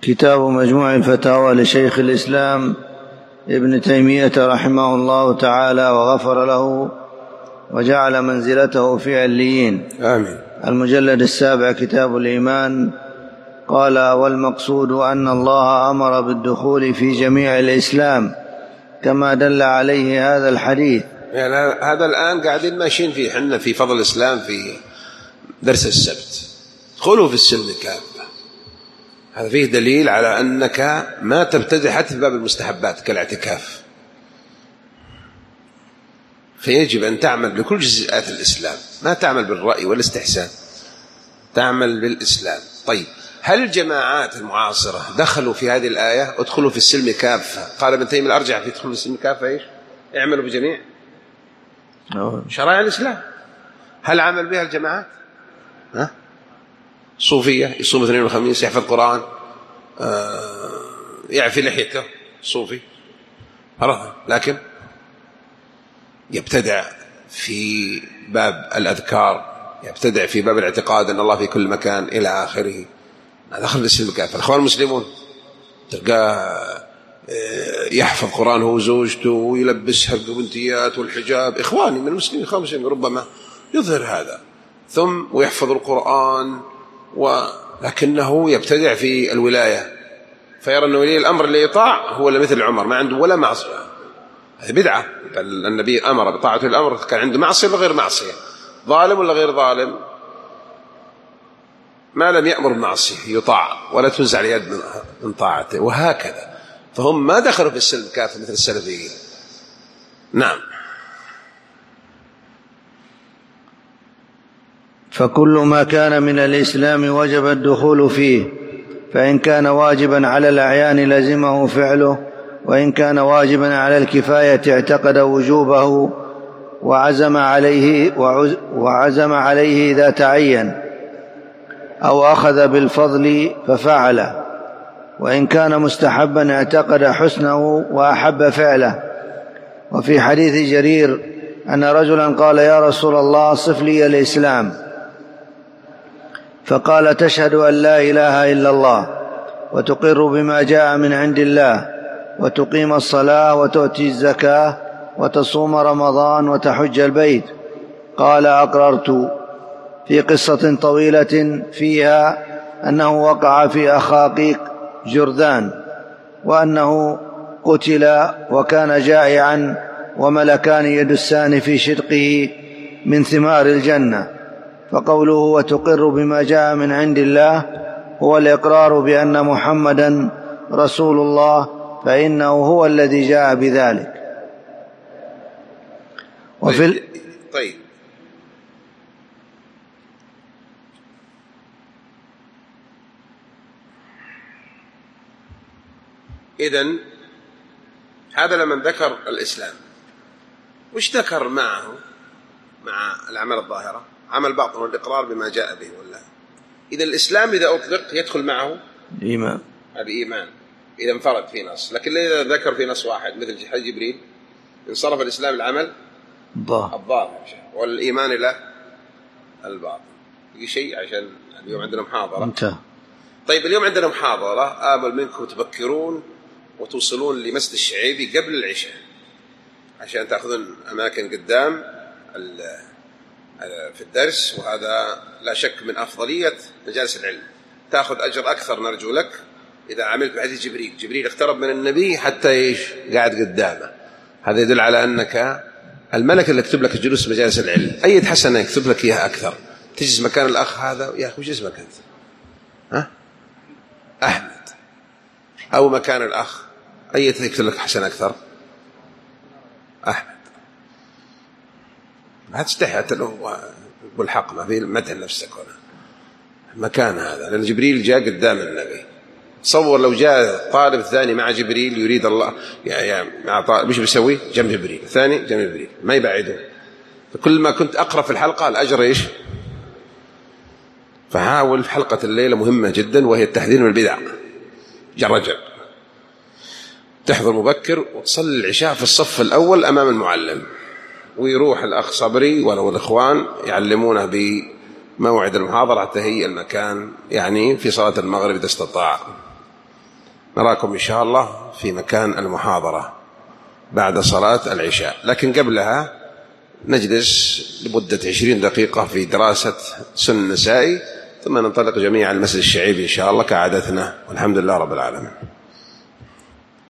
كتاب مجموع الفتاوى لشيخ الإسلام ابن تيمية رحمه الله تعالى وغفر له وجعل منزلته في عليين. آمين. المجلد 7 كتاب الإيمان. قال: والمقصود أن الله أمر بالدخول في جميع الإسلام كما دل عليه هذا الحديث. يعني هذا الآن قاعدين ماشيين فيه حنا في فضل الإسلام في درس السبت، ادخلوا في السلم كافة. هذا فيه دليل على أنك ما تبتدئ حتى في باب المستحبات كالاعتكاف، فيجب أن تعمل بكل جزئيات الإسلام، ما تعمل بالرأي والاستحسان، تعمل بالإسلام. طيب، هل الجماعات المعاصرة دخلوا في هذه الآية ادخلوا في السلم كافة؟ قال ابن تيمية الأرجح في ادخلوا في السلم كافة إيش؟ اعملوا بجميع شرائع الإسلام. هل عمل بها الجماعات؟ صوفية يصوم اثنين وخميس، يحفظ قرآن، يعفي لحيته، صوفي، لكن يبتدع في باب الأذكار، يبتدع في باب الاعتقاد أن الله في كل مكان إلى آخره. دخل الإسلام كافة. الأخوان المسلمون تلقاه يحفظ قرآن هو وزوجته ويلبسها القبنتيات والحجاب، إخواني من المسلمين، إخوان المسلمين ربما يظهر هذا ثم ويحفظ القرآن، ولكنه يبتدع في الولاية، فيرى أن ولي الأمر اللي يطاع هو مثل عمر ما عنده ولا معصية. هذه بدعة. بل النبي أمر بطاعة الأمر، كان عنده معصية ولا غير معصية، ظالم ولا غير ظالم، ما لم يأمر بمعصية يطاع ولا تنزع اليد من طاعته، وهكذا. فهم ما دخلوا في السلم كافة مثل السلفيين. نعم. فكل ما كان من الإسلام وجب الدخول فيه، فإن كان واجبا على الأعيان لزمه فعله، وإن كان واجبا على الكفاية اعتقد وجوبه وعزم عليه إذا تعين، أو أخذ بالفضل ففعله. وإن كان مستحبا اعتقد حسنه وأحب فعله. وفي حديث جرير أن رجلا قال: يا رسول الله صف لي الإسلام، فقال: تشهد أن لا إله إلا الله، وتقر بما جاء من عند الله، وتقيم الصلاة، وتؤتي الزكاة، وتصوم رمضان، وتحج البيت. قال: أقررت. في قصة طويلة فيها أنه وقع في أخاقيق جرذان، وأنه قتل وكان جائعا، وملكان يدسان في شدقه من ثمار الجنة. فقوله وتقر بما جاء من عند الله هو الإقرار بأن محمدا رسول الله، فإنه هو الذي جاء بذلك. طيب. إذن هذا لمن ذكر الإسلام، وش ذكر معه مع الأعمال الظاهرة؟ عمل باطن والإقرار بما جاء به ولا؟ إذا الإسلام إذا أطلق يدخل معه إيمان، هذا إيمان إذا انفرد في نص. لكن إذا ذكر في نص واحد مثل حديث جبريل انصرف الإسلام العمل الظاهر والإيمان إلى الباطن. في شيء عشان اليوم عندنا محاضرة. طيب، اليوم عندنا محاضرة، آمل منكم تبكرون وتوصلون لمسجد الشعيبي قبل العشاء عشان تأخذون أماكن قدام في الدرس، وهذا لا شك من أفضلية مجالس العلم. تأخذ أجر أكثر نرجو لك إذا عملت بحديث جبريل اقترب من النبي حتى قاعد قدامه. هذا يدل على أنك الملك اللي يكتب لك الجلوس مجالس العلم أي حسنة يكتب لك إياها أكثر. تجلس مكان الأخ هذا، يا أخي وش اسمك أنت؟ أحمد. أو مكان الأخ أي يكتب لك حسنة أكثر؟ أحمد. ما تستحي حتى لو بالحق، ما في مدح نفسك هنا مكان هذا، لأن جبريل جاء قدام النبي. تصور لو جاء طالب ثاني مع جبريل يريد الله مع طالب، مش بيسوي جنب جبريل، الثاني جنب جبريل، ما يبعدون. فكل ما كنت أقرأ في الحلقة الأجر إيش؟ فحاول. حلقة الليلة مهمة جدا، وهي التحذير من البدع. رجل تحضر مبكر وتصلي العشاء في الصف الأول أمام المعلم، ويروح الأخ صبري ولو الإخوان يعلمونه بموعد المحاضرة تهيئ المكان، يعني في صلاة المغرب إذا استطاع. نراكم إن شاء الله في مكان المحاضرة بعد صلاة العشاء، لكن قبلها نجلس لمدة 20 دقيقة في دراسة سنن النسائي، ثم ننطلق جميعا المسجد الشعيب إن شاء الله كعادتنا، والحمد لله رب العالمين.